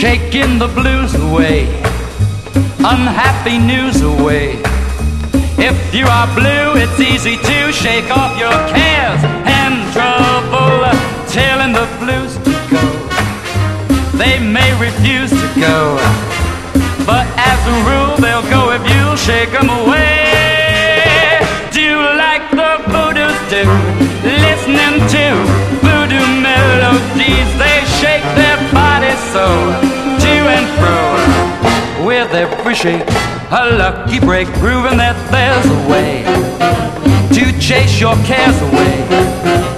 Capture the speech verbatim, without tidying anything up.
shaking the blues away, unhappy news away. If you are blue, it's easy to shake off your cares and trouble, telling the blues to go. They may refuse to go, but as a rule they'll go if you'll shake them away. Do like the voodoos do, listening to voodoo melodies. They shake their bodies so, to and fro. With every shake, a lucky break, proving that there's a way to chase your cares away.